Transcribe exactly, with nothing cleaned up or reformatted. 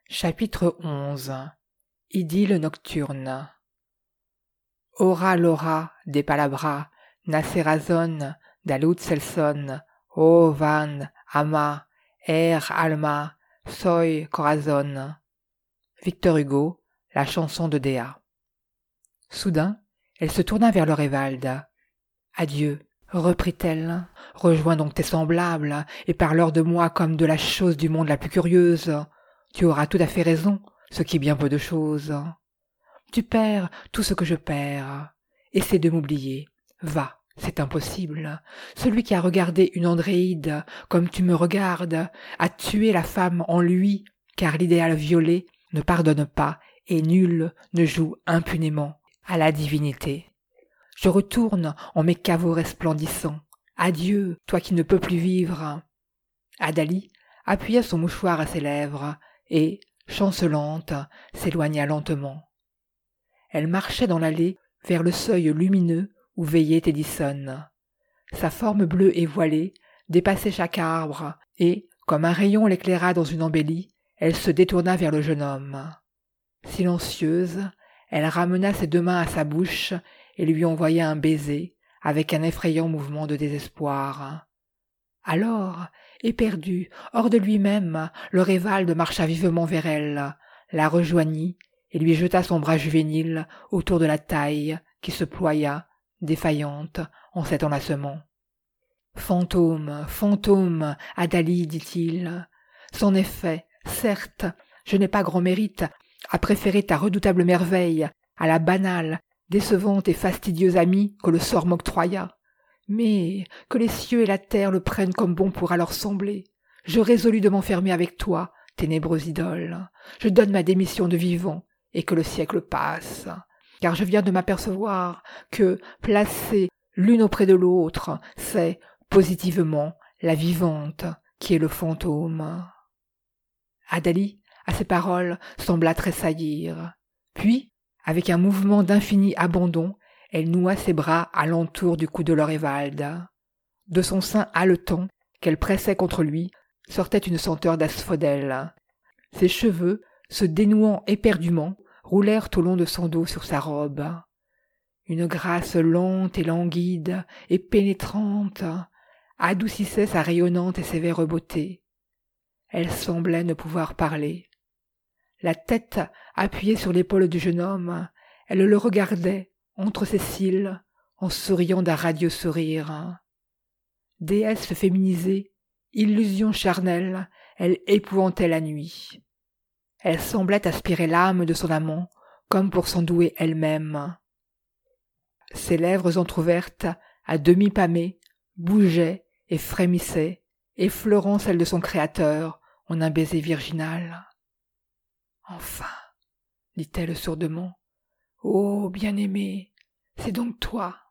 Chapitre onze. Idylle nocturne. Ora l'ora des palabras, nacerazon, dalut selson, o van, ama, er alma, soy corazon. Victor Hugo, la chanson de Déa. Soudain, elle se tourna vers Lorewald. « Adieu, reprit-elle, rejoins donc tes semblables, et parle-leur de moi comme de la chose du monde la plus curieuse. Tu auras tout à fait raison, ce qui est bien peu de chose. Tu perds tout ce que je perds. Essaie de m'oublier. Va, c'est impossible. Celui qui a regardé une Andréide comme tu me regardes a tué la femme en lui, car l'idéal violé ne pardonne pas et nul ne joue impunément à la divinité. Je retourne en mes caveaux resplendissants. Adieu, toi qui ne peux plus vivre. » Adali appuya son mouchoir à ses lèvres et, chancelante, s'éloigna lentement. Elle marchait dans l'allée vers le seuil lumineux où veillait Edison. Sa forme bleue et voilée dépassait chaque arbre et, comme un rayon l'éclaira dans une embellie, elle se détourna vers le jeune homme. Silencieuse, elle ramena ses deux mains à sa bouche et lui envoya un baiser avec un effrayant mouvement de désespoir. Alors, éperdu, hors de lui-même, Lorewald marcha vivement vers elle, la rejoignit et lui jeta son bras juvénile autour de la taille qui se ploya, défaillante, en cet enlacement. « Fantôme, fantôme, Adali, dit-il. C'en est fait, certes, je n'ai pas grand mérite à préférer ta redoutable merveille à la banale, décevante et fastidieuse amie que le sort m'octroya. Mais que les cieux et la terre le prennent comme bon pourra leur sembler. Je résolus de m'enfermer avec toi, ténébreuse idole. Je donne ma démission de vivant, et que le siècle passe. Car je viens de m'apercevoir que, placées l'une auprès de l'autre, c'est, positivement, la vivante qui est le fantôme. » Adali, à ces paroles, sembla tressaillir. Puis, avec un mouvement d'infini abandon, elle noua ses bras alentour du cou de Lorewald. De son sein haletant, qu'elle pressait contre lui, sortait une senteur d'asphodèle. Ses cheveux, se dénouant éperdument, roulèrent au long de son dos sur sa robe. Une grâce lente et languide et pénétrante adoucissait sa rayonnante et sévère beauté. Elle semblait ne pouvoir parler. La tête appuyée sur l'épaule du jeune homme, elle le regardait entre ses cils, en souriant d'un radieux sourire. Déesse féminisée, illusion charnelle, elle épouvantait la nuit. Elle semblait aspirer l'âme de son amant, comme pour s'en douer elle-même. Ses lèvres entr'ouvertes, à demi pâmées, bougeaient et frémissaient, effleurant celles de son créateur en un baiser virginal. « Enfin, dit-elle sourdement, « oh, bien-aimé, c'est donc toi.